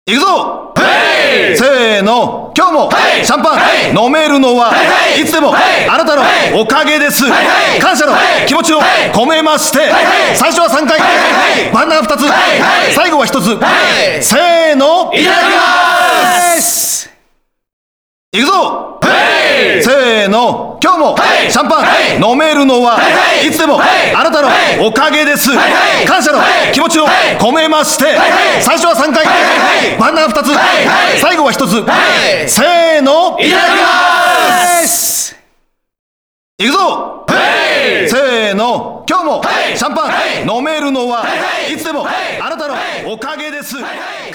行くぞ。 ヘイせーの、今日もヘイシャンパンヘイ飲めるのはヘイいつでもヘイあなたのおかげです。 ヘイ感謝のヘイ気持ちを込めまして、 ヘイ最初は3回ヘイ真ん中2つヘイ最後は1つ。 ヘイせーの、 いただきます行くぞ。 ヘイせーの、今日もヘイシャンパンヘイ飲めるのはヘイいつでもヘイあなたのヘイおかげです。 ヘイ感謝の気持ちを込めまして、 ヘイ最初は3回ヘイ真ん中2つヘイ最後は1つ。 ヘイせーの、 いただきます行くぞ。 ヘイせーの、今日もヘイシャンパンヘイ飲めるのはヘイいつでもヘイあなたのおかげです。 ヘイ